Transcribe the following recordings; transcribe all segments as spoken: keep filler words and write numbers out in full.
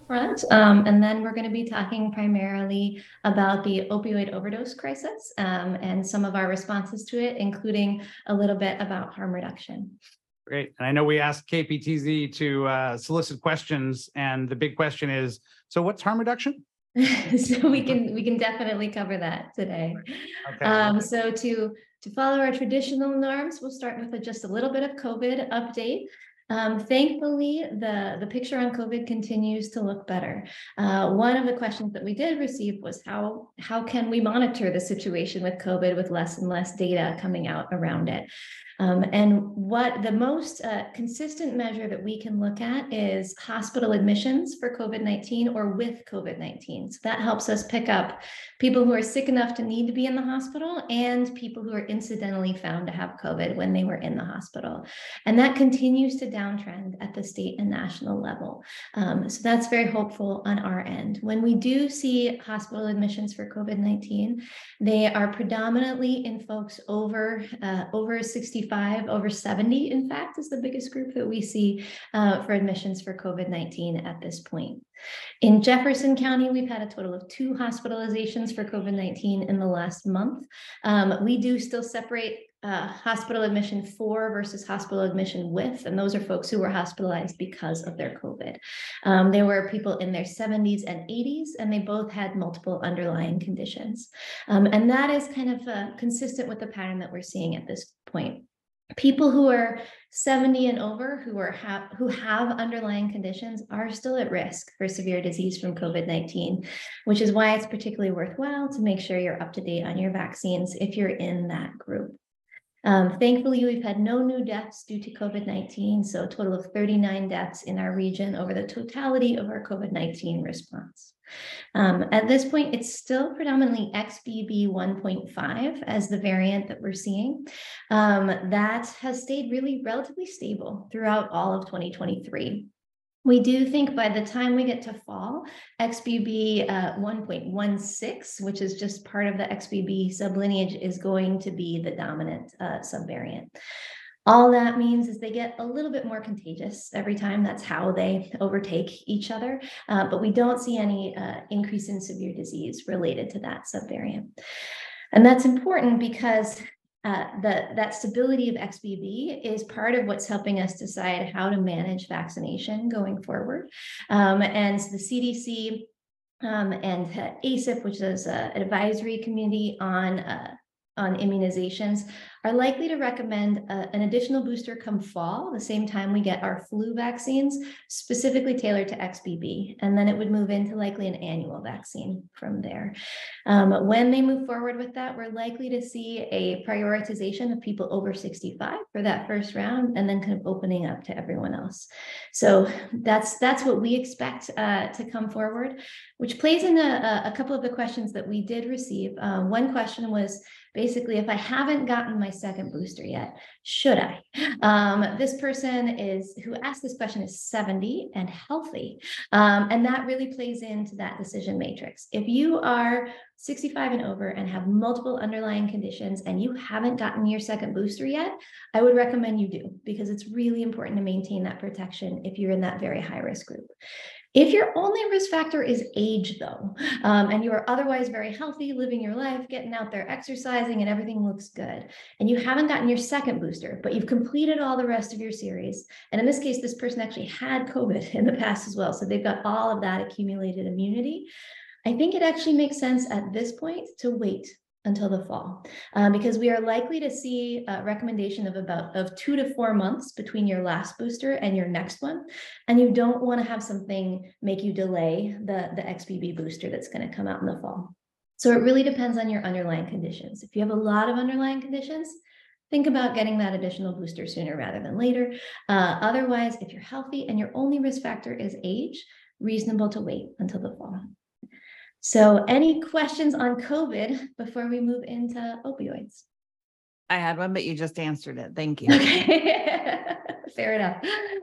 front. Um, and then we're going to be talking primarily about the opioid overdose crisis um, and some of our responses to it, including a little bit about harm reduction. Great. And I know we asked K P T Z to uh, solicit questions, and the big question is, so what's harm reduction? So we can we can definitely cover that today. Okay. Um, so to to follow our traditional norms, we'll start with a, just a little bit of COVID update. Um, thankfully, the, the picture on COVID continues to look better. Uh, one of the questions that we did receive was how, how can we monitor the situation with COVID with less and less data coming out around it? Um, and what the most uh, consistent measure that we can look at is hospital admissions for COVID nineteen or with COVID nineteen. So that helps us pick up people who are sick enough to need to be in the hospital and people who are incidentally found to have COVID when they were in the hospital. And that continues to downtrend at the state and national level. Um, so that's very hopeful on our end. When we do see hospital admissions for COVID nineteen, they are predominantly in folks over, uh, over sixty-five, over seventy, in fact, is the biggest group that we see uh, for admissions for COVID nineteen at this point. In Jefferson County, we've had a total of two hospitalizations for COVID nineteen in the last month. Um, we do still separate uh, hospital admission for versus hospital admission with, and those are folks who were hospitalized because of their COVID. Um, there were people in their seventies and eighties, and they both had multiple underlying conditions. Um, and that is kind of uh, consistent with the pattern that we're seeing at this point. People who are seventy and over who are have who have underlying conditions are still at risk for severe disease from COVID nineteen, which is why it's particularly worthwhile to make sure you're up to date on your vaccines if you're in that group. Um, thankfully, we've had no new deaths due to COVID nineteen, so a total of thirty-nine deaths in our region over the totality of our COVID nineteen response. Um, at this point, it's still predominantly X B B one point five as the variant that we're seeing. Um, that has stayed really relatively stable throughout all of twenty twenty-three. We do think by the time we get to fall, X B B uh, one point one six, which is just part of the X B B sublineage, is going to be the dominant uh, subvariant. All that means is they get a little bit more contagious every time. That's how they overtake each other. Uh, but we don't see any uh, increase in severe disease related to that subvariant. And that's important because uh, the, that stability of X B B is part of what's helping us decide how to manage vaccination going forward. Um, and the C D C um, and uh, A C I P, which is uh, an advisory committee on uh, on immunizations, are likely to recommend uh, an additional booster come fall, the same time we get our flu vaccines, specifically tailored to X B B. And then it would move into likely an annual vaccine from there. Um, when they move forward with that, we're likely to see a prioritization of people over sixty-five for that first round, and then kind of opening up to everyone else. So that's that's what we expect uh, to come forward, which plays into a, a couple of the questions that we did receive. Uh, one question was, basically, if I haven't gotten my second booster yet, should I? Um, this person is who asked this question is seventy and healthy. Um, and that really plays into that decision matrix. If you are sixty-five and over and have multiple underlying conditions and you haven't gotten your second booster yet, I would recommend you do, because it's really important to maintain that protection if you're in that very high risk group. If your only risk factor is age, though, um, and you are otherwise very healthy, living your life, getting out there, exercising, and everything looks good, and you haven't gotten your second booster, but you've completed all the rest of your series, and in this case, this person actually had COVID in the past as well, so they've got all of that accumulated immunity, I think it actually makes sense at this point to wait until the fall, um, because we are likely to see a recommendation of about of two to four months between your last booster and your next one. And you don't want to have something make you delay the, the X B B booster that's going to come out in the fall. So it really depends on your underlying conditions. If you have a lot of underlying conditions, think about getting that additional booster sooner rather than later. Uh, otherwise, if you're healthy and your only risk factor is age, reasonable to wait until the fall. So any questions on COVID before we move into opioids? I had one, but you just answered it. Thank you. Okay, fair enough.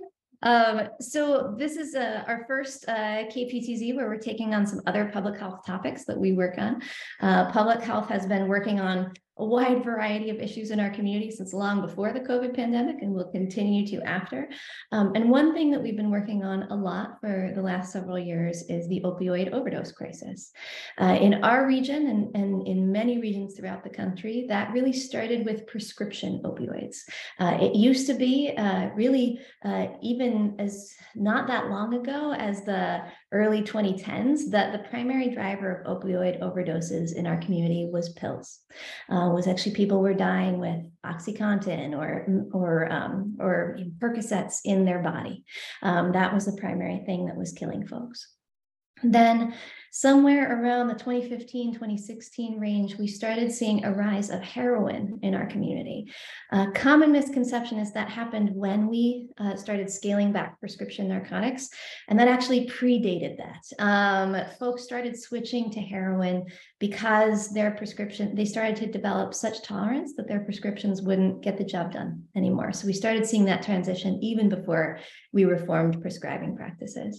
Um, so this is uh, our first uh, K P T Z where we're taking on some other public health topics that we work on. Uh, public health has been working on a wide variety of issues in our community since long before the COVID pandemic, and will continue to after. Um, and one thing that we've been working on a lot for the last several years is the opioid overdose crisis. Uh, in our region and, and in many regions throughout the country, that really started with prescription opioids. Uh, it used to be uh, really uh, even as not that long ago as the early twenty tens that the primary driver of opioid overdoses in our community was pills. Uh, was actually people were dying with OxyContin or or um, or Percocets in their body. Um, that was the primary thing that was killing folks. Then somewhere around the twenty fifteen, twenty sixteen range, we started seeing a rise of heroin in our community. A common misconception is that happened when we uh, started scaling back prescription narcotics, and that actually predated that. Um, folks started switching to heroin because their prescription, they started to develop such tolerance that their prescriptions wouldn't get the job done anymore. So we started seeing that transition even before we reformed prescribing practices.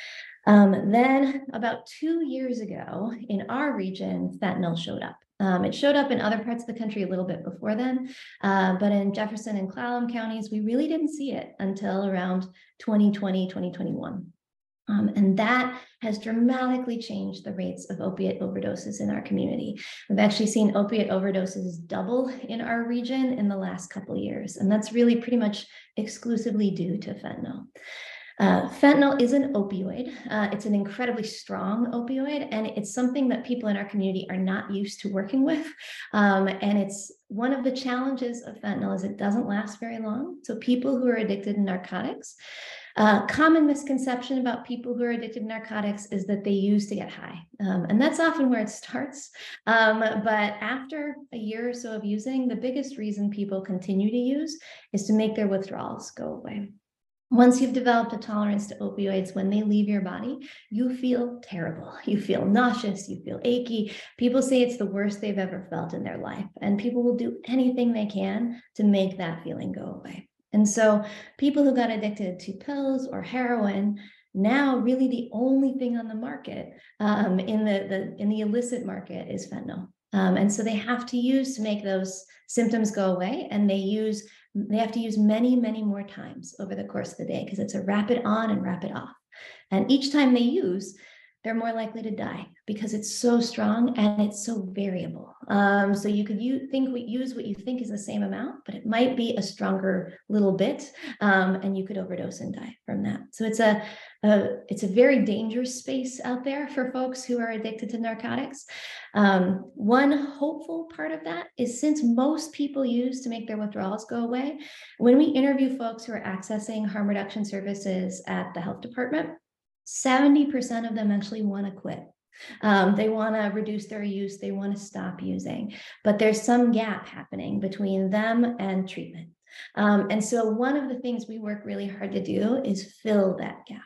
Um, then about two years ago in our region, fentanyl showed up. Um, it showed up in other parts of the country a little bit before then, uh, but in Jefferson and Clallam counties, we really didn't see it until around twenty twenty, twenty twenty-one. Um, and that has dramatically changed the rates of opiate overdoses in our community. We've actually seen opiate overdoses double in our region in the last couple of years, and that's really pretty much exclusively due to fentanyl. Uh, fentanyl is an opioid. Uh, it's an incredibly strong opioid, and it's something that people in our community are not used to working with. Um, and it's one of the challenges of fentanyl is it doesn't last very long. So people who are addicted to narcotics, uh, common misconception about people who are addicted to narcotics is that they use to get high. Um, and that's often where it starts. Um, but after a year or so of using, the biggest reason people continue to use is to make their withdrawals go away. Once you've developed a tolerance to opioids, when they leave your body, you feel terrible. You feel nauseous, you feel achy. People say it's the worst they've ever felt in their life, and people will do anything they can to make that feeling go away. And so people who got addicted to pills or heroin, now really the only thing on the market um, in the, the in the illicit market is fentanyl. Um, and so they have to use to make those symptoms go away, and they use They have to use many, many more times over the course of the day because it's a rapid on and rapid off. And each time they use, they're more likely to die because it's so strong and it's so variable. Um, so you could use, think we use what you think is the same amount, but it might be a stronger little bit, um, and you could overdose and die from that. So it's a, a it's a very dangerous space out there for folks who are addicted to narcotics. Um, one hopeful part of that is since most people use to make their withdrawals go away, when we interview folks who are accessing harm reduction services at the health department, seventy percent of them actually want to quit. Um, they want to reduce their use, they want to stop using, but there's some gap happening between them and treatment. Um, and so one of the things we work really hard to do is fill that gap.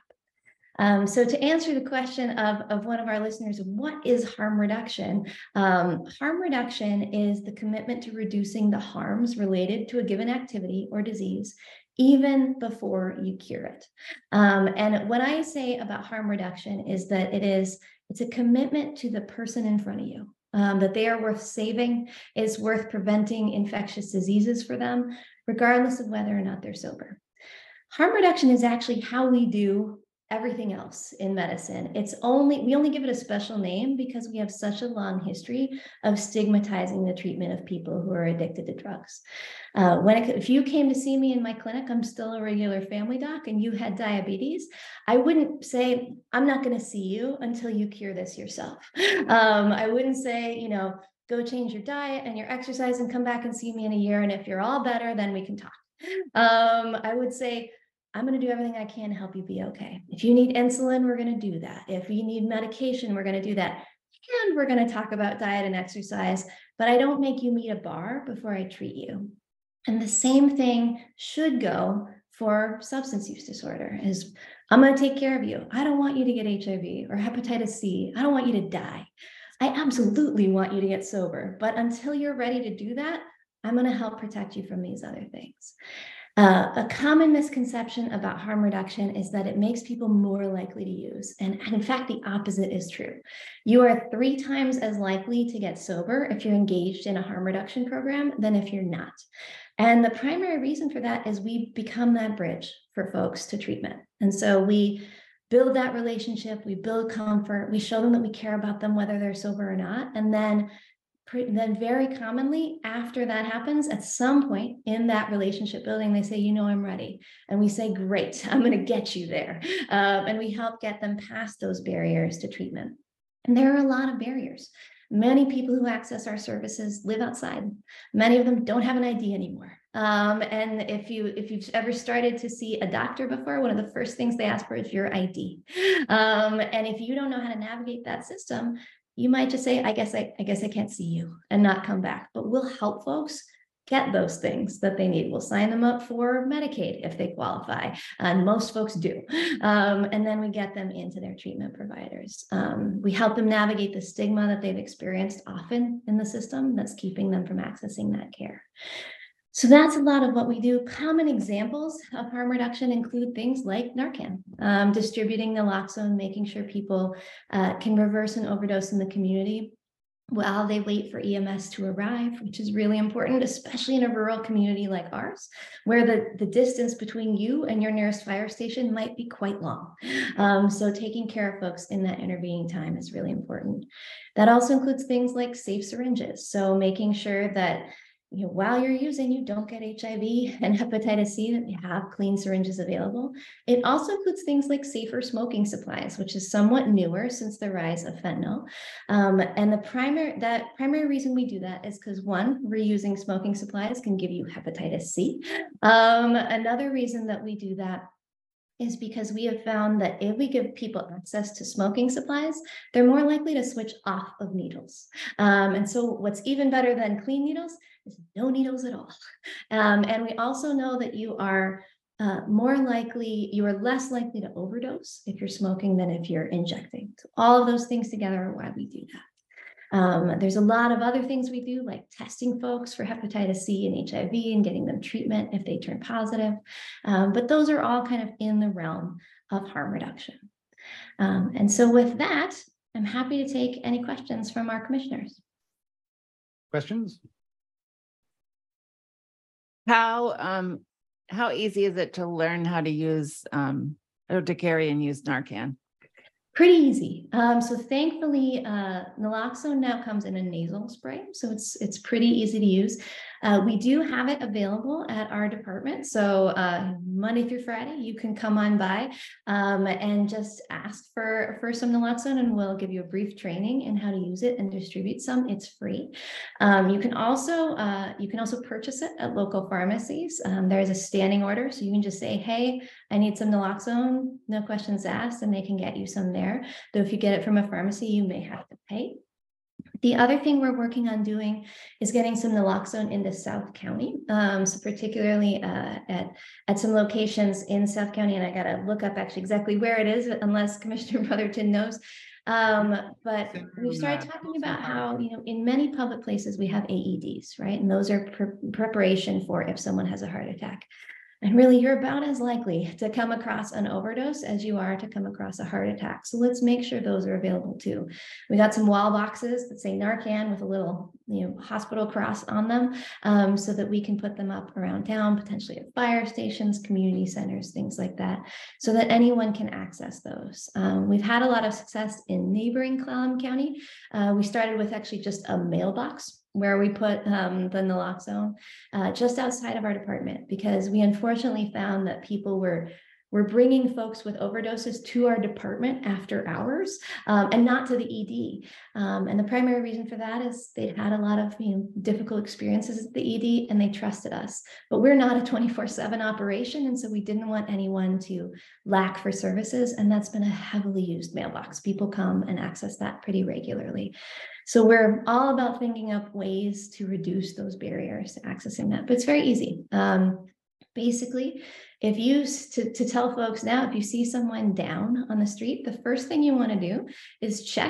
Um, so to answer the question of, of one of our listeners, what is harm reduction? Um, harm reduction is the commitment to reducing the harms related to a given activity or disease, even before you cure it. Um, and what I say about harm reduction is that it is, it's a commitment to the person in front of you, um, that they are worth saving, is worth preventing infectious diseases for them, regardless of whether or not they're sober. Harm reduction is actually how we do everything else in medicine. It's only, we only give it a special name because we have such a long history of stigmatizing the treatment of people who are addicted to drugs. Uh, when it, if you came to see me in my clinic, I'm still a regular family doc, and you had diabetes, I wouldn't say, I'm not going to see you until you cure this yourself. Um, I wouldn't say, you know, go change your diet and your exercise and come back and see me in a year. And if you're all better, then we can talk. Um, I would say, I'm going to do everything I can to help you be okay. If you need insulin, we're going to do that. If you need medication, we're going to do that. And we're going to talk about diet and exercise, but I don't make you meet a bar before I treat you. And the same thing should go for substance use disorder is I'm going to take care of you. I don't want you to get H I V or hepatitis C. I don't want you to die. I absolutely want you to get sober, but until you're ready to do that, I'm going to help protect you from these other things. Uh, a common misconception about harm reduction is that it makes people more likely to use. And, and in fact, the opposite is true. You are three times as likely to get sober if you're engaged in a harm reduction program than if you're not. And the primary reason for that is we become that bridge for folks to treatment. And so we build that relationship, we build comfort, we show them that we care about them, whether they're sober or not. And then Then very commonly after that happens, at some point in that relationship building, they say, you know, I'm ready. And we say, great, I'm going to get you there. Um, and we help get them past those barriers to treatment. And there are a lot of barriers. Many people who access our services live outside. Many of them don't have an I D anymore. Um, and if you if you've ever started to see a doctor before, one of the first things they ask for is your I D. Um, and if you don't know how to navigate that system, you might just say, I guess I, I guess I can't see you, and not come back. But we'll help folks get those things that they need. We'll sign them up for Medicaid if they qualify, and most folks do. Um, and then we get them into their treatment providers. Um, we help them navigate the stigma that they've experienced often in the system that's keeping them from accessing that care. So that's a lot of what we do. Common examples of harm reduction include things like Narcan, um, distributing naloxone, making sure people uh, can reverse an overdose in the community while they wait for E M S to arrive, which is really important, especially in a rural community like ours, where the, the distance between you and your nearest fire station might be quite long. Um, so taking care of folks in that intervening time is really important. That also includes things like safe syringes. So making sure that you know, while you're using, you don't get H I V and hepatitis C, that you have clean syringes available. It also includes things like safer smoking supplies, which is somewhat newer since the rise of fentanyl. Um, and the primary, that primary reason we do that is because one, reusing smoking supplies can give you hepatitis C. Um, another reason that we do that is because we have found that if we give people access to smoking supplies, they're more likely to switch off of needles. Um, and so what's even better than clean needles is no needles at all. Um, and we also know that you are uh, more likely, you are less likely to overdose if you're smoking than if you're injecting. So all of those things together are why we do that. Um, there's a lot of other things we do, like testing folks for hepatitis C and H I V and getting them treatment if they turn positive. Um, but those are all kind of in the realm of harm reduction. Um, and so with that, I'm happy to take any questions from our commissioners. Questions? How um how easy is it to learn how to use um or to carry and use Narcan? Pretty easy. Um, so thankfully, uh, naloxone now comes in a nasal spray, so it's it's pretty easy to use. Uh, we do have it available at our department. So uh, Monday through Friday, you can come on by um, and just ask for, for some naloxone, and we'll give you a brief training in how to use it and distribute some. It's free. Um, you can also uh, you can also purchase it at local pharmacies. Um, there is a standing order, so you can just say, "Hey, I need some naloxone," no questions asked, and they can get you some there. Though if you get it from a pharmacy, you may have to pay. The other thing we're working on doing is getting some naloxone into South County, um, so particularly uh, at, at some locations in South County, and I got to look up actually exactly where it is, unless Commissioner Brotherton knows. Um, but we've started talking about how, you know, in many public places we have A E Ds, right? And those are pre preparation for if someone has a heart attack. And really, you're about as likely to come across an overdose as you are to come across a heart attack. So let's make sure those are available too. We got some wall boxes that say Narcan with a little, you know, hospital cross on them, um, so that we can put them up around town, potentially at fire stations, community centers, things like that, so that anyone can access those. Um, we've had a lot of success in neighboring Clallam County. Uh, we started with actually just a mailbox where we put um, the naloxone uh, just outside of our department, because we unfortunately found that people were were bringing folks with overdoses to our department after hours, um, and not to the E D. Um, and the primary reason for that is they'd had a lot of you know, difficult experiences at the E D, and they trusted us. But we're not a twenty-four seven operation, and so we didn't want anyone to lack for services, and that's been a heavily used mailbox. People come and access that pretty regularly. So we're all about thinking up ways to reduce those barriers to accessing that, but it's very easy. Um, basically, if you, to, to tell folks now, if you see someone down on the street, the first thing you want to do is check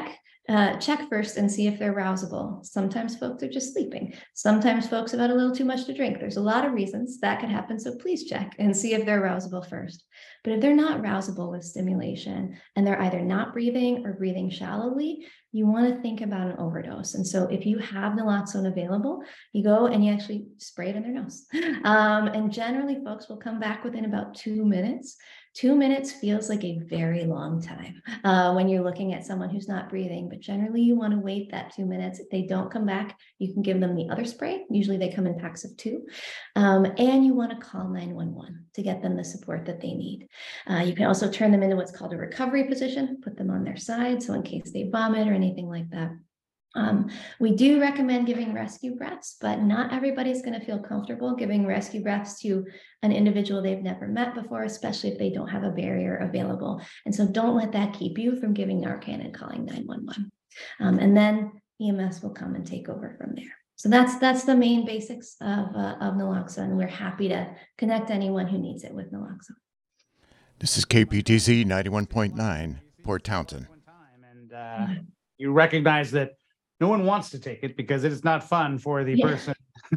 Uh, check first and see if they're rousable. Sometimes folks are just sleeping. Sometimes folks have had a little too much to drink. There's a lot of reasons that could happen. So please check and see if they're rousable first. But if they're not rousable with stimulation and they're either not breathing or breathing shallowly, you want to think about an overdose. And so if you have naloxone available, you go and you actually spray it in their nose. Um, and generally folks will come back within about two minutes. Two minutes feels like a very long time uh, when you're looking at someone who's not breathing, but generally you want to wait that two minutes. If they don't come back, you can give them the other spray. Usually they come in packs of two. Um, and you want to call nine one one to get them the support that they need. Uh, you can also turn them into what's called a recovery position, put them on their side. So in case they vomit or anything like that. Um, we do recommend giving rescue breaths, but not everybody's going to feel comfortable giving rescue breaths to an individual they've never met before, especially if they don't have a barrier available. And so don't let that keep you from giving Narcan and calling nine one one. Um, and then E M S will come and take over from there. So that's that's the main basics of, uh, of naloxone. We're happy to connect anyone who needs it with naloxone. This is K P T Z ninety-one point nine, Port Townsend. And uh, you recognize that no one wants to take it because it is not fun for the Yeah. person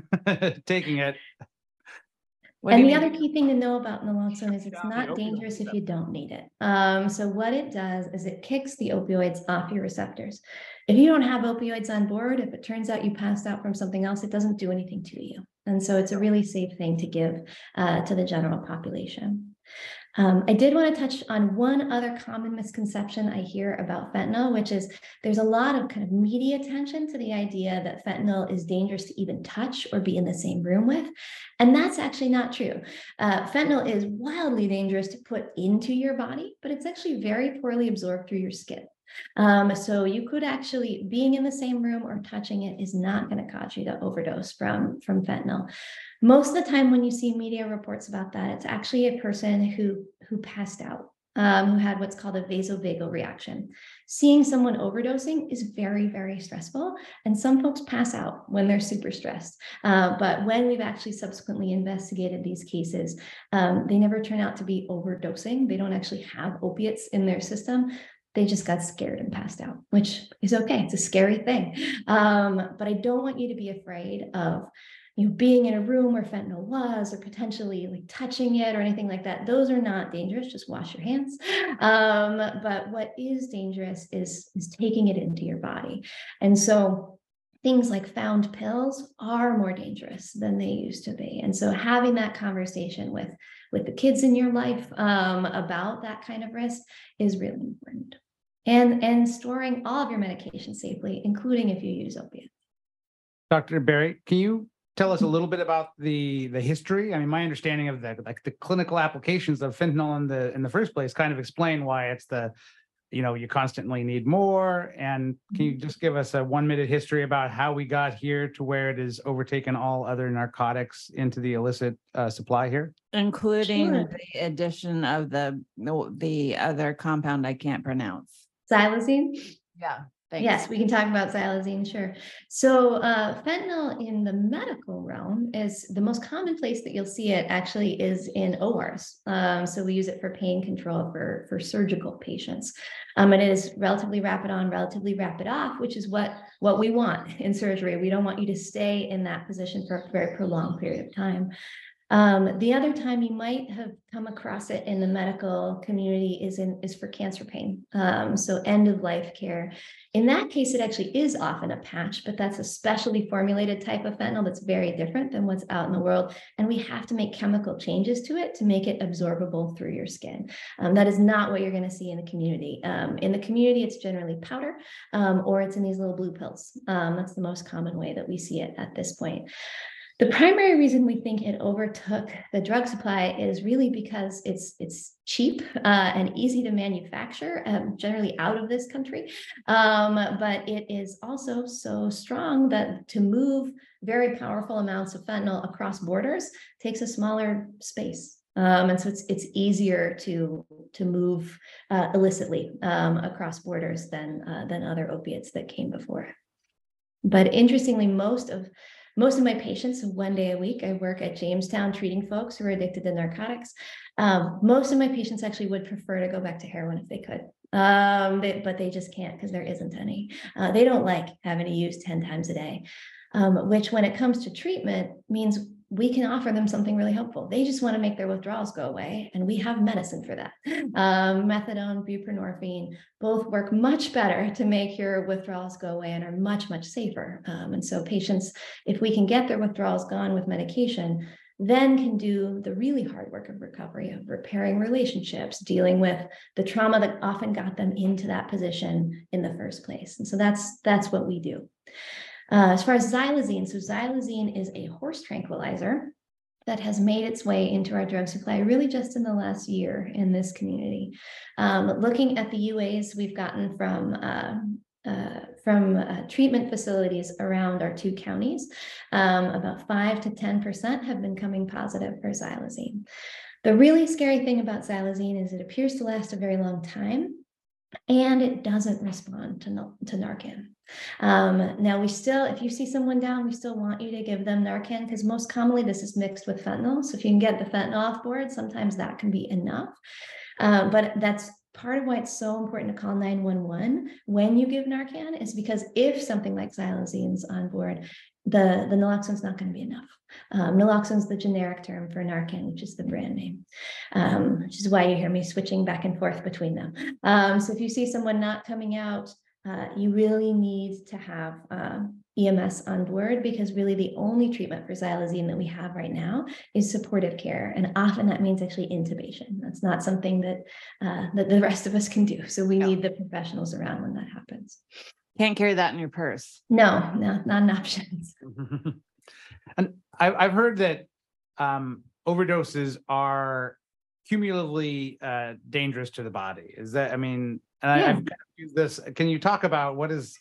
taking it. What do And you the mean? other key thing to know about naloxone is it's Yeah, the not opioid dangerous if stuff. you don't need it. Um, so what it does is it kicks the opioids off your receptors. If you don't have opioids on board, if it turns out you passed out from something else, it doesn't do anything to you. And so it's a really safe thing to give uh, to the general population. Um, I did want to touch on one other common misconception I hear about fentanyl, which is there's a lot of kind of media attention to the idea that fentanyl is dangerous to even touch or be in the same room with. And that's actually not true. Uh, fentanyl is wildly dangerous to put into your body, but it's actually very poorly absorbed through your skin. Um, so you could actually, being in the same room or touching it is not going to cause you to overdose from, from fentanyl. Most of the time when you see media reports about that, it's actually a person who, who passed out, um, who had what's called a vasovagal reaction. Seeing someone overdosing is very, very stressful. And some folks pass out when they're super stressed. Uh, but when we've actually subsequently investigated these cases, um, they never turn out to be overdosing. They don't actually have opiates in their system. They just got scared and passed out, which is okay. It's a scary thing. Um, but I don't want you to be afraid of you know, being in a room where fentanyl was, or potentially like touching it or anything like that. Those are not dangerous. Just wash your hands. Um, but what is dangerous is, is taking it into your body. And so things like found pills are more dangerous than they used to be. And so having that conversation with, with the kids in your life um, about that kind of risk is really important. And, and storing all of your medication safely, including if you use opiates. Doctor Berry, can you tell us a little bit about the the history? I mean, my understanding of the like the clinical applications of fentanyl in the in the first place kind of explain why it's the, you know, you constantly need more. And can you just give us a one minute history about how we got here to where it has overtaken all other narcotics into the illicit uh, supply here? Including Sure. the addition of the, the the other compound I can't pronounce. Xylazine? Yeah. Thanks. Yes, we can talk about xylazine, sure. So uh, fentanyl in the medical realm is the most common place that you'll see it actually is in O Rs. Um, so we use it for pain control for, for surgical patients. Um, and it is relatively rapid on, relatively rapid off, which is what, what we want in surgery. We don't want you to stay in that position for a very prolonged period of time. Um, the other time you might have come across it in the medical community is in is for cancer pain. Um, so end of life care. In that case, it actually is often a patch, but that's a specially formulated type of fentanyl that's very different than what's out in the world. And we have to make chemical changes to it to make it absorbable through your skin. Um, that is not what you're going to see in the community. Um, in the community, it's generally powder um, or it's in these little blue pills. Um, that's the most common way that we see it at this point. The primary reason we think it overtook the drug supply is really because it's it's cheap uh, and easy to manufacture, um, generally out of this country. Um, but it is also so strong that to move very powerful amounts of fentanyl across borders takes a smaller space. Um, and so it's it's easier to to move uh, illicitly um, across borders than uh, than other opiates that came before. But interestingly, most of most of my patients, one day a week, I work at Jamestown treating folks who are addicted to narcotics. Um, most of my patients actually would prefer to go back to heroin if they could. Um, they, but they just can't because there isn't any. Uh, they don't like having to use ten times a day, um, which when it comes to treatment means we can offer them something really helpful. They just want to make their withdrawals go away, and we have medicine for that. Um, methadone, buprenorphine, both work much better to make your withdrawals go away and are much, much safer. Um, and so patients, if we can get their withdrawals gone with medication, then can do the really hard work of recovery, of repairing relationships, dealing with the trauma that often got them into that position in the first place. And so that's, that's what we do. Uh, as far as xylazine, so xylazine is a horse tranquilizer that has made its way into our drug supply really just in the last year in this community. Um, looking at the U As we've gotten from uh, uh, from uh, treatment facilities around our two counties, um, about five to ten percent have been coming positive for xylazine. The really scary thing about xylazine is it appears to last a very long time, and it doesn't respond to, to Narcan. Um, now we still, if you see someone down, we still want you to give them Narcan because most commonly this is mixed with fentanyl. So if you can get the fentanyl off board, sometimes that can be enough. Um, but that's part of why it's so important to call nine one one when you give Narcan, is because if something like xylazine's on board, the, the naloxone's not going to be enough. Um, naloxone's the generic term for Narcan, which is the brand name, um, which is why you hear me switching back and forth between them. Um, so if you see someone not coming out, uh, you really need to have uh, E M S on board, because really the only treatment for xylazine that we have right now is supportive care. And often that means actually intubation. That's not something that, uh, that the rest of us can do. So we Yeah. need the professionals around when that happens. Can't carry that in your purse. No, no, not an option. And I, I've heard that um, overdoses are cumulatively uh, dangerous to the body. Is that, I mean, and I, Yeah. I've kind of used this. Can you talk about what is,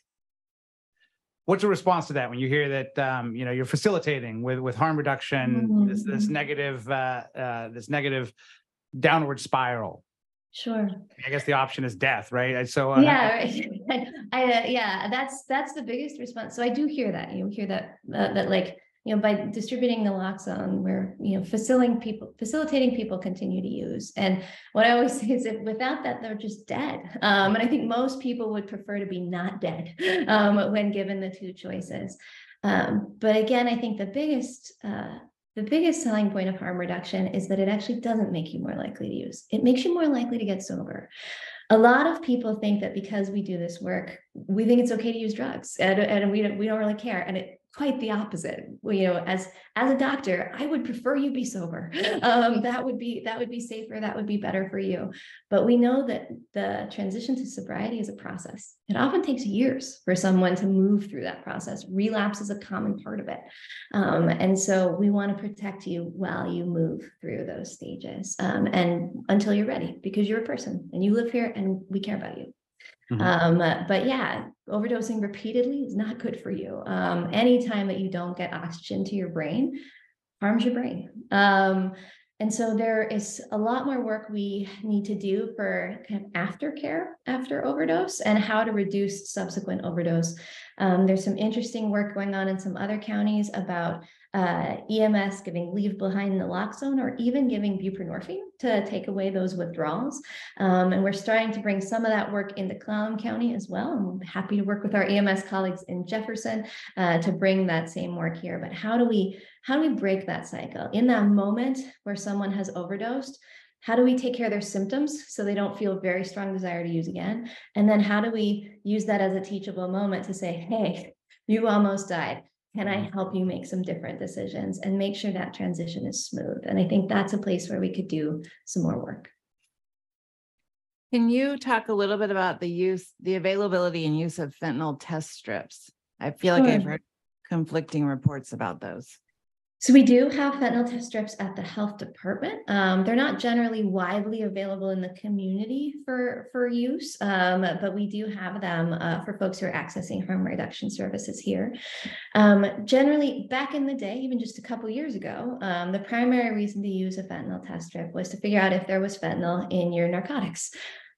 what's your response to that when you hear that, um, you know, you're facilitating with, with harm reduction, this, this Mhm. negative, uh, uh, this negative downward spiral? Sure. I guess the option is death, right? And So uh, Yeah, right. I, uh, yeah, that's, that's the biggest response. So I do hear that, you hear that, uh, that like, you know, by distributing naloxone, we're, you know, facilitating people, facilitating people continue to use. And what I always say is that without that, they're just dead. Um, and I think most people would prefer to be not dead um, when given the two choices. Um, but again, I think the biggest, uh, the biggest selling point of harm reduction is that it actually doesn't make you more likely to use. It makes you more likely to get sober. A lot of people think that because we do this work, we think it's okay to use drugs, and, and we don't, we don't really care. And it quite the opposite. Well, you know, as as a doctor, I would prefer you be sober. Um, that would be that would be safer. That would be better for you. But we know that the transition to sobriety is a process. It often takes years for someone to move through that process. Relapse is a common part of it, um, and so we want to protect you while you move through those stages, um, and until you're ready, because you're a person and you live here, and we care about you. Mhm. Um, uh, but yeah, overdosing repeatedly is not good for you. Um, anytime that you don't get oxygen to your brain harms your brain. Um, and so there is a lot more work we need to do for kind of aftercare after overdose and how to reduce subsequent overdose. Um, there's some interesting work going on in some other counties about uh, E M S giving leave behind naloxone or even giving buprenorphine to take away those withdrawals. Um, and we're starting to bring some of that work into Clallam County as well. I'm happy to work with our E M S colleagues in Jefferson uh, to bring that same work here. But how do we how do we break that cycle in that moment where someone has overdosed? How do we take care of their symptoms so they don't feel very strong desire to use again? And then how do we use that as a teachable moment to say, hey, you almost died. Can I help you make some different decisions and make sure that transition is smooth? And I think that's a place where we could do some more work. Can you talk a little bit about the use, the availability and use of fentanyl test strips? I feel like I've Sure. heard conflicting reports about those. So we do have fentanyl test strips at the health department. Um, they're not generally widely available in the community for, for use, um, but we do have them uh, for folks who are accessing harm reduction services here. Um, generally, back in the day, even just a couple years ago, um, the primary reason to use a fentanyl test strip was to figure out if there was fentanyl in your narcotics.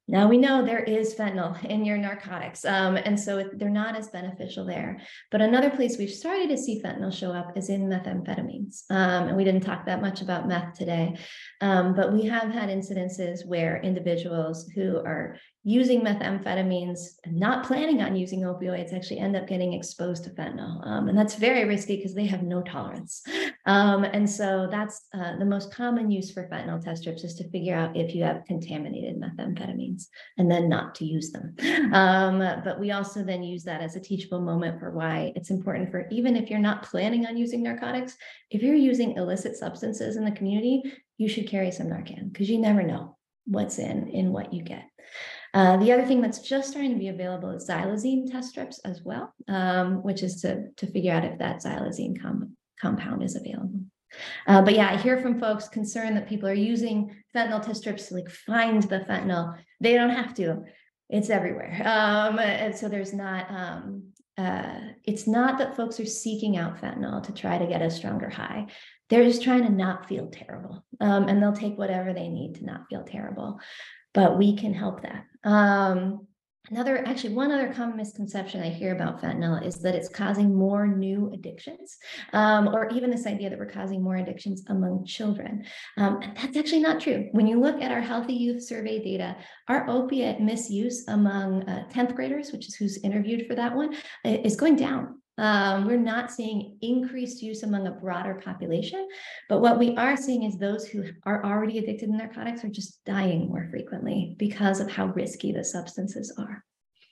Now we know there is fentanyl in your narcotics, um, and so it- they're not as beneficial there. But another place we've started to see fentanyl show up is in methamphetamines. Um, and we didn't talk that much about meth today, um, but we have had incidences where individuals who are using methamphetamines and not planning on using opioids actually end up getting exposed to fentanyl. Um, and that's very risky because they have no tolerance. Um, and so that's uh, the most common use for fentanyl test strips, is to figure out if you have contaminated methamphetamines and then not to use them. Um, but we also then use that as a teachable moment for why it's important for, even if you're not planning on using narcotics, if you're using illicit substances in the community, you should carry some Narcan, because you never know what's in, in what you get. Uh, the other thing that's just starting to be available is xylazine test strips as well, um, which is to, to figure out if that xylazine com compound is available. Uh, but yeah, I hear from folks concerned that people are using fentanyl test strips to like find the fentanyl. They don't have to. It's everywhere. Um, and so there's not, um, uh, it's not that folks are seeking out fentanyl to try to get a stronger high. They're just trying to not feel terrible. Um, and they'll take whatever they need to not feel terrible. But we can help that. Um, another, actually, one other common misconception I hear about fentanyl is that it's causing more new addictions, um, or even this idea that we're causing more addictions among children. Um, and that's actually not true. When you look at our Healthy Youth Survey data, our opiate misuse among uh, tenth graders, which is who's interviewed for that one, is going down. Um, we're not seeing increased use among a broader population, but what we are seeing is those who are already addicted to narcotics are just dying more frequently because of how risky the substances are.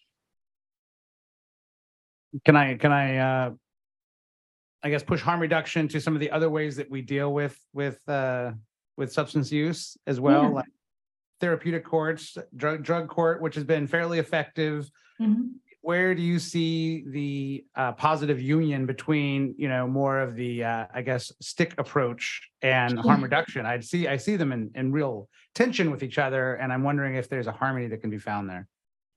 Can I, can I, uh, I guess, push harm reduction to some of the other ways that we deal with, with, uh, with substance use as well? Yeah. Like therapeutic courts, drug, drug court, which has been fairly effective. Mm-hmm. Where do you see the uh, positive union between, you know, more of the, uh, I guess, stick approach and harm reduction? I see, I see them in, in real tension with each other, and I'm wondering if there's a harmony that can be found there.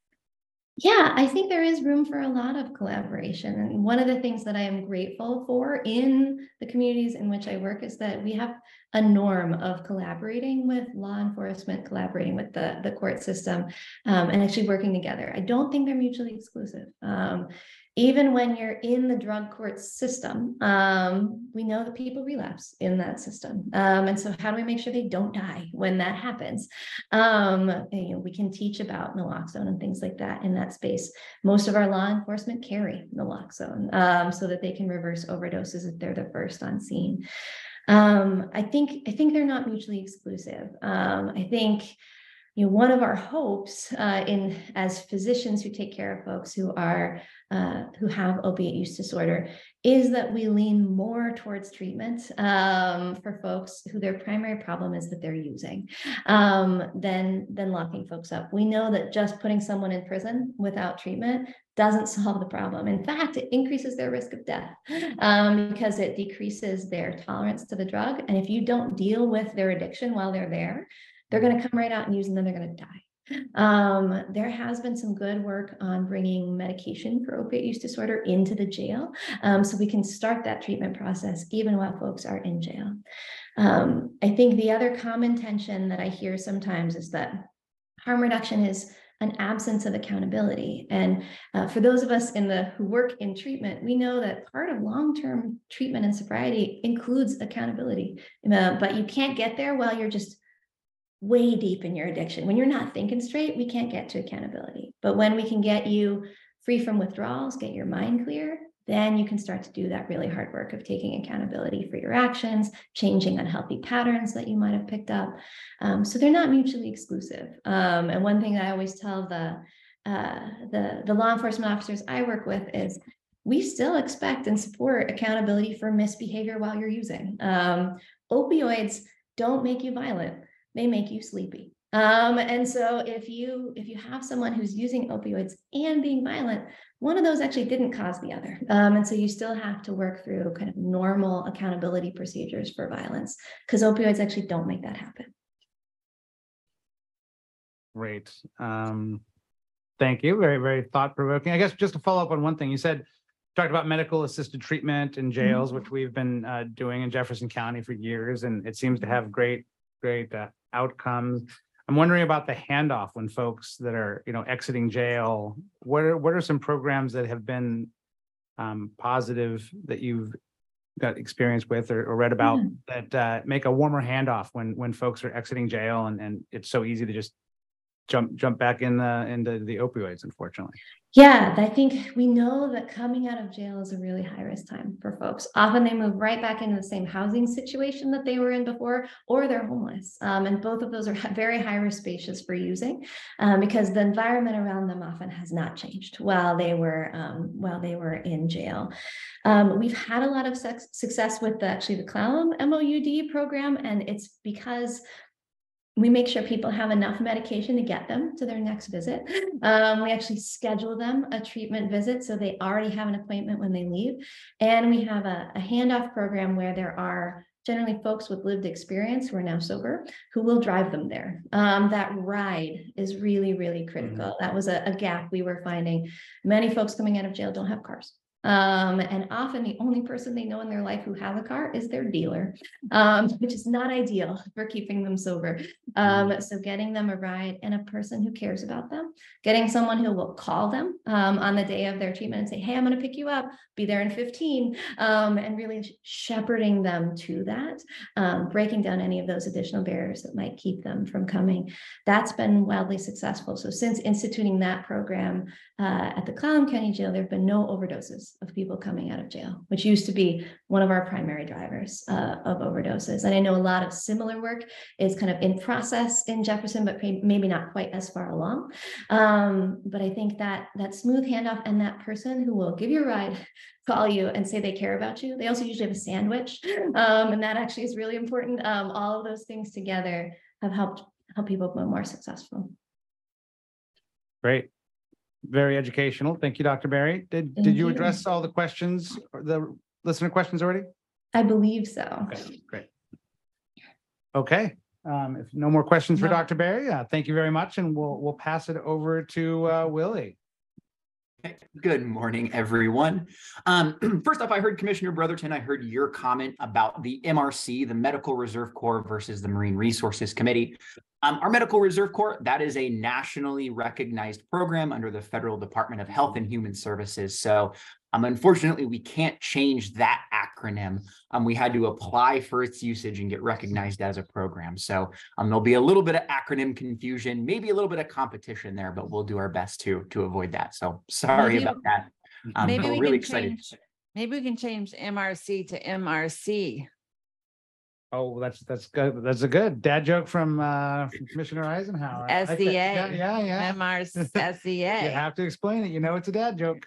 Yeah, I think there is room for a lot of collaboration. And one of the things that I am grateful for in the communities in which I work is that we have a norm of collaborating with law enforcement, collaborating with the, the court system, um, and actually working together. I don't think they're mutually exclusive. Um, even when you're in the drug court system, um, we know that people relapse in that system. Um, and so how do we make sure they don't die when that happens? Um, and, you know, we can teach about naloxone and things like that in that space. Most of our law enforcement carry naloxone um, so that they can reverse overdoses if they're the first on scene. Um, I think, I think they're not mutually exclusive. Um, I think, you know, one of our hopes uh, in as physicians who take care of folks who are uh, who have opiate use disorder is that we lean more towards treatment um, for folks who their primary problem is that they're using um, than than locking folks up. We know that just putting someone in prison without treatment doesn't solve the problem. In fact, it increases their risk of death um, because it decreases their tolerance to the drug. And if you don't deal with their addiction while they're there, they're going to come right out and use, and then they're going to die. Um, there has been some good work on bringing medication for opiate use disorder into the jail, um, so we can start that treatment process even while folks are in jail. Um, I think the other common tension that I hear sometimes is that harm reduction is an absence of accountability. And uh, for those of us in the who work in treatment, we know that part of long-term treatment and sobriety includes accountability, uh, but you can't get there while you're just way deep in your addiction. When you're not thinking straight, we can't get to accountability. But when we can get you free from withdrawals, get your mind clear, then you can start to do that really hard work of taking accountability for your actions, changing unhealthy patterns that you might have picked up. Um, so they're not mutually exclusive. Um, and one thing I always tell the, uh, the, the law enforcement officers I work with is we still expect and support accountability for misbehavior while you're using. Um, opioids don't make you violent. They make you sleepy. Um, and so if you if you have someone who's using opioids and being violent, one of those actually didn't cause the other. Um, and so you still have to work through kind of normal accountability procedures for violence, because opioids actually don't make that happen. Great. Um, thank you. Very, very thought-provoking. I guess just to follow up on one thing, you said, talked about medical assisted treatment in jails, mm-hmm. which we've been uh, doing in Jefferson County for years, and it seems to have great, great uh, outcomes. I'm wondering about the handoff when folks that are, you know, exiting jail. What are, what are some programs that have been um, positive that you've got experience with or, or read about that uh, make a warmer handoff when, when folks are exiting jail and, and it's so easy to just jump, jump back in the, into the opioids, unfortunately. Yeah, I think we know that coming out of jail is a really high risk time for folks. Often they move right back into the same housing situation that they were in before, or they're homeless. Um, and both of those are very high risk spaces for using um, because the environment around them often has not changed while they were um, while they were in jail. Um, we've had a lot of sex success with the, actually the Clallam M O U D program, and it's because we make sure people have enough medication to get them to their next visit. Um, we actually schedule them a treatment visit so they already have an appointment when they leave. And we have a, a handoff program where there are generally folks with lived experience who are now sober who will drive them there. Um, that ride is really, really critical. Mm-hmm. That was a, a gap we were finding. Many folks coming out of jail don't have cars. Um, and often the only person they know in their life who has a car is their dealer, um, which is not ideal for keeping them sober. Um, so getting them a ride and a person who cares about them, getting someone who will call them um, on the day of their treatment and say, hey, I'm going to pick you up, be there in fifteen, um, and really shepherding them to that, um, breaking down any of those additional barriers that might keep them from coming. That's been wildly successful. So since instituting that program uh, at the Clallam County Jail, there have been no overdoses of people coming out of jail, which used to be one of our primary drivers uh, of overdoses. And I know a lot of similar work is kind of in process in Jefferson, but maybe not quite as far along. Um, but I think that that smooth handoff and that person who will give you a ride, call you and say they care about you. They also usually have a sandwich. Um, and that actually is really important. Um, all of those things together have helped help people be more successful. Great. Very educational. Thank you, Doctor Berry. Did, Thank did you you. address all the questions, or the listener questions already? I believe so. Okay, great. Okay. Um, if no more questions for No. Doctor Berry, uh, thank you very much. And we'll, we'll pass it over to uh, Willie. Good morning, everyone. Um, first off, I heard Commissioner Brotherton, I heard your comment about the M R C, the Medical Reserve Corps versus the Marine Resources Committee. Um, our Medical Reserve Corps, that is a nationally recognized program under the Federal Department of Health and Human Services. So um, unfortunately, we can't change that acronym. Um, we had to apply for its usage and get recognized as a program. So um, there'll be a little bit of acronym confusion, maybe a little bit of competition there, but we'll do our best to, to avoid that. So sorry Maybe- about that. Um, Maybe but we we're really can excited. change, maybe we can change M R C to M R C. Oh, that's that's good. That's a good dad joke from uh, from Commissioner Eisenhower. I like that. S E A. Yeah, yeah, yeah. M R C S E You A. have to explain it. You know, it's a dad joke.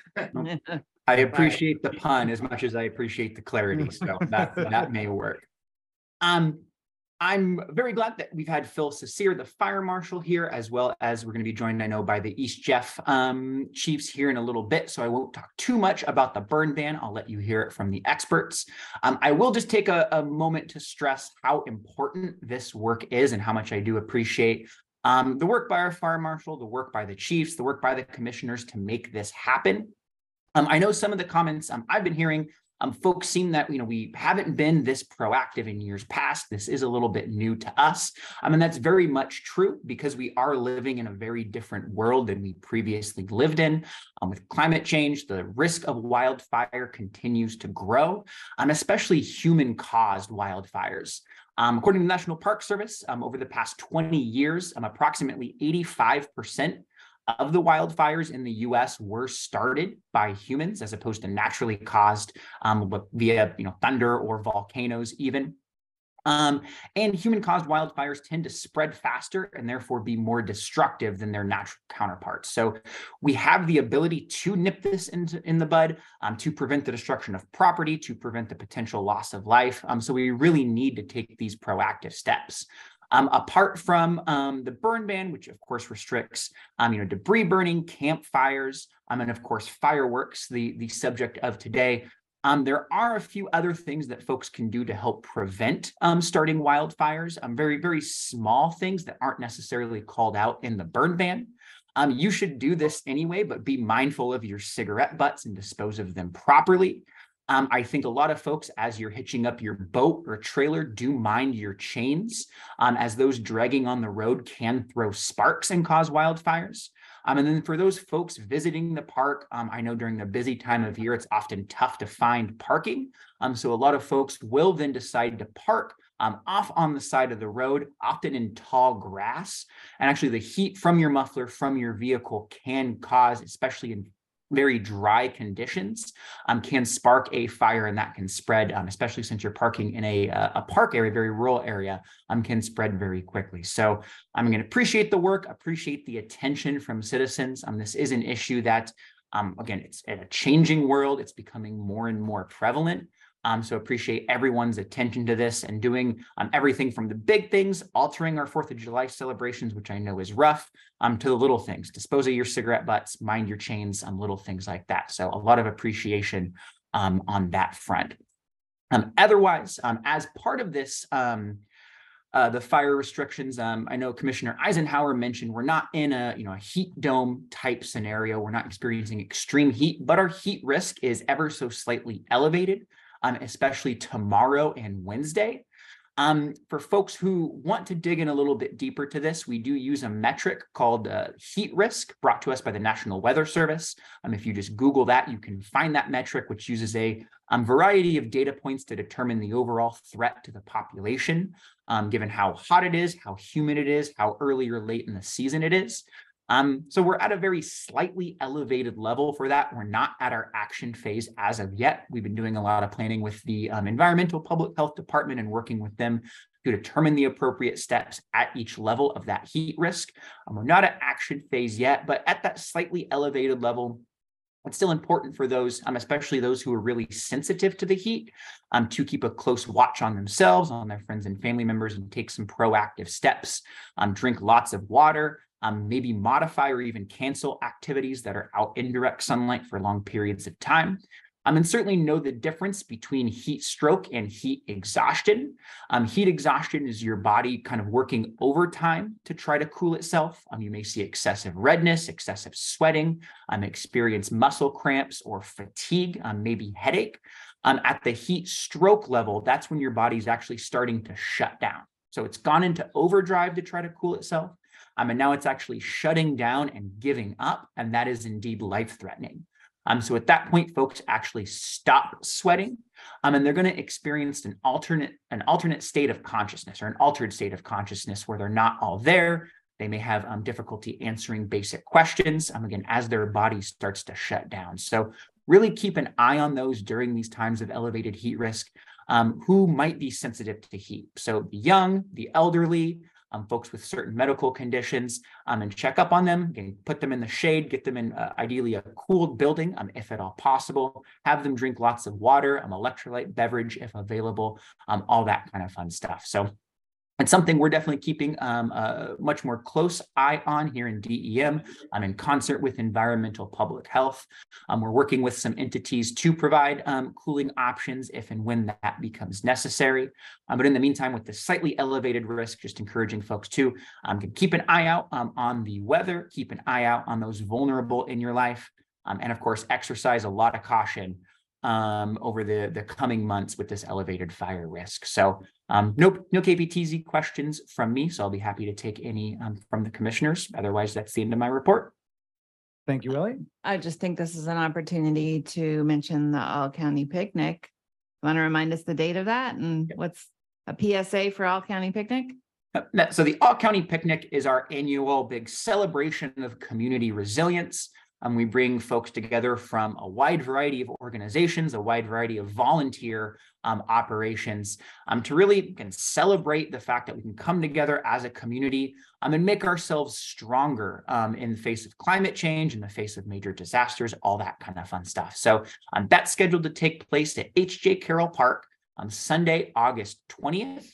I appreciate the pun as much as I appreciate the clarity, so that, that may work. Um, I'm very glad that we've had Phil Cecere, the fire marshal, here, as well as we're going to be joined, I know, by the East Jeff um, chiefs here in a little bit, so I won't talk too much about the burn ban. I'll let you hear it from the experts. Um, I will just take a, a moment to stress how important this work is and how much I do appreciate um, the work by our fire marshal, the work by the chiefs, the work by the commissioners to make this happen. Um, I know some of the comments um, I've been hearing, um, folks seem that, you know, we haven't been this proactive in years past. This is a little bit new to us. I mean, that's very much true because we are living in a very different world than we previously lived in. Um, with climate change, the risk of wildfire continues to grow, um, especially human-caused wildfires. Um, according to the National Park Service, um, over the past twenty years, um, approximately eighty-five percent of the wildfires in the U S were started by humans as opposed to naturally caused um, via, you know, thunder or volcanoes even. Um, and human-caused wildfires tend to spread faster and therefore be more destructive than their natural counterparts. So we have the ability to nip this into, in the bud, um, to prevent the destruction of property, to prevent the potential loss of life. Um, so we really need to take these proactive steps. Um, apart from um, the burn ban, which of course restricts, um, you know, debris burning, campfires, um, and of course fireworks, the the subject of today. Um, there are a few other things that folks can do to help prevent um, starting wildfires. Um, very very small things that aren't necessarily called out in the burn ban. Um, you should do this anyway, but be mindful of your cigarette butts and dispose of them properly. Um, I think a lot of folks, as you're hitching up your boat or trailer, do mind your chains, um, as those dragging on the road can throw sparks and cause wildfires. Um, and then for those folks visiting the park, um, I know during the busy time of year, it's often tough to find parking. Um, so a lot of folks will then decide to park um, off on the side of the road, often in tall grass. And actually the heat from your muffler, from your vehicle can cause, especially in very dry conditions, um, can spark a fire, and that can spread, um, especially since you're parking in a, a park area, very rural area, um, can spread very quickly. So I'm going to appreciate the work, appreciate the attention from citizens. Um, this is an issue that, um, again, it's in a changing world. It's becoming more and more prevalent. Um, so appreciate everyone's attention to this and doing um, everything from the big things, altering our fourth of July celebrations, which I know is rough, um, to the little things, dispose of your cigarette butts, mind your chains, um, little things like that. So a lot of appreciation um, on that front. Um, otherwise, um, as part of this, um, uh, the fire restrictions, um, I know Commissioner Eisenhower mentioned we're not in a, you know, a heat dome type scenario. We're not experiencing extreme heat, but our heat risk is ever so slightly elevated. Um, especially tomorrow and Wednesday. Um, for folks who want to dig in a little bit deeper to this, we do use a metric called uh, heat risk, brought to us by the National Weather Service. Um, if you just Google that, you can find that metric, which uses a um, variety of data points to determine the overall threat to the population, um, given how hot it is, how humid it is, how early or late in the season it is. Um, so we're at a very slightly elevated level for that. We're not at our action phase as of yet. We've been doing a lot of planning with the um, Environmental Public Health Department and working with them to determine the appropriate steps at each level of that heat risk. Um, we're not at action phase yet, but at that slightly elevated level, it's still important for those, um, especially those who are really sensitive to the heat, um, to keep a close watch on themselves, on their friends and family members, and take some proactive steps. Um, drink lots of water. Um, maybe modify or even cancel activities that are out in direct sunlight for long periods of time. Um, and certainly know the difference between heat stroke and heat exhaustion. Um, heat exhaustion is your body kind of working overtime to try to cool itself. Um, you may see excessive redness, excessive sweating, um, experience muscle cramps or fatigue, um, maybe headache. Um, at the heat stroke level, that's when your body's actually starting to shut down. So it's gone into overdrive to try to cool itself. Um, and now it's actually shutting down and giving up, and that is indeed life-threatening. Um, so at that point, folks actually stop sweating, um, and they're going to experience an alternate, an alternate state of consciousness, or an altered state of consciousness where they're not all there. They may have um, difficulty answering basic questions, um, again, as their body starts to shut down. So really keep an eye on those during these times of elevated heat risk, um, who might be sensitive to heat. So the young, the elderly, Um, folks with certain medical conditions, um, and check up on them, again, put them in the shade, get them in uh, ideally a cooled building, um, if at all possible, have them drink lots of water, um, electrolyte beverage if available, um, all that kind of fun stuff. So it's something we're definitely keeping um, a much more close eye on here in D E M, um, in concert with Environmental Public Health. Um, we're working with some entities to provide um, cooling options if and when that becomes necessary. Um, but in the meantime, with the slightly elevated risk, just encouraging folks to um, keep an eye out um, on the weather, keep an eye out on those vulnerable in your life, um, and of course, exercise a lot of caution um, over the, the coming months with this elevated fire risk. So um, no, no K P T Z questions from me, so I'll be happy to take any um, from the commissioners. Otherwise, that's the end of my report. Thank you, Willie. I just think this is an opportunity to mention the All County Picnic. Want to remind us the date of that and what's a P S A for All County Picnic? So the All County Picnic is our annual big celebration of community resilience. Um, we bring folks together from a wide variety of organizations, a wide variety of volunteer um, operations um, to really can celebrate the fact that we can come together as a community um, and make ourselves stronger um, in the face of climate change, in the face of major disasters, all that kind of fun stuff. So um, that's scheduled to take place at H J Carroll Park on Sunday, August twentieth,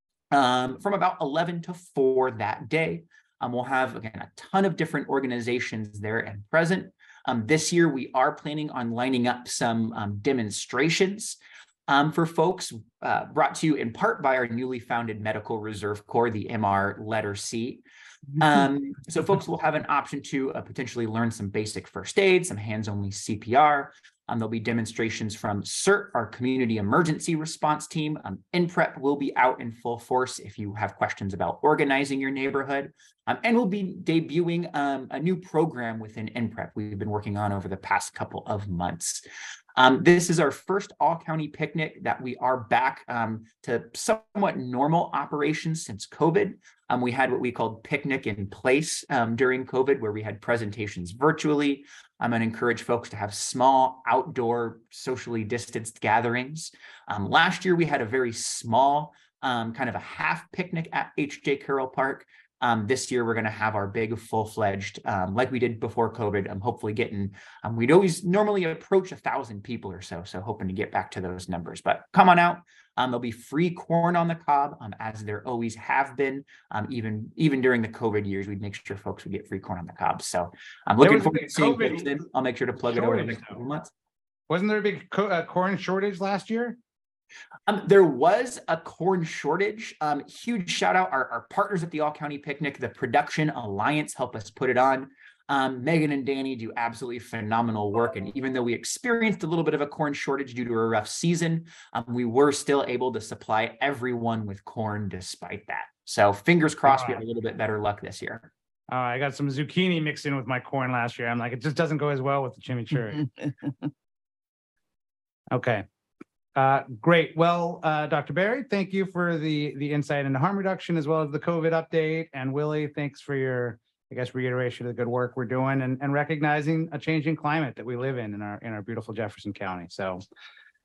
um, from about eleven to four that day. Um, we'll have, again, a ton of different organizations there and present. Um, this year, we are planning on lining up some um, demonstrations um, for folks uh, brought to you in part by our newly founded Medical Reserve Corps, the M R letter C. Um, so folks will have an option to uh, potentially learn some basic first aid, some hands-only C P R, Um, there'll be demonstrations from CERT, our community emergency response team. Um, N PREP will be out in full force if you have questions about organizing your neighborhood. Um, and we'll be debuting um, a new program within N PREP we've been working on over the past couple of months. Um, this is our first all-county picnic that we are back um, to somewhat normal operations since COVID. Um, we had what we called picnic in place um, during COVID, where we had presentations virtually. I'm going to encourage folks to have small outdoor socially distanced gatherings. Um, last year, we had a very small um, kind of a half picnic at H J Carroll Park. Um, this year, we're going to have our big full-fledged, um, like we did before COVID. I'm hopefully getting, um, we'd always normally approach a thousand people or so. So hoping to get back to those numbers, but come on out. Um, there'll be free corn on the cob, um, as there always have been. Um, even, even during the COVID years, we'd make sure folks would get free corn on the cob. So I'm There looking was a forward big to seeing COVID folks then. I'll make sure to plug it over the shortage, next though. couple months. Wasn't there a big co- uh, corn shortage last year? Um, there was a corn shortage. Um, huge shout out our, our partners at the All County Picnic, the Production Alliance, help us put it on. Um, Megan and Danny do absolutely phenomenal work. And even though we experienced a little bit of a corn shortage due to a rough season, um, we were still able to supply everyone with corn despite that. So fingers crossed, we have a little bit better luck this year. Uh, I got some zucchini mixed in with my corn last year. I'm like, it just doesn't go as well with the chimichurri. Okay. Uh, great. Well, uh, Doctor Berry, thank you for the, the insight into harm reduction as well as the COVID update. And Willie, thanks for your, I guess, reiteration of the good work we're doing and, and recognizing a changing climate that we live in, in our, in our beautiful Jefferson County. So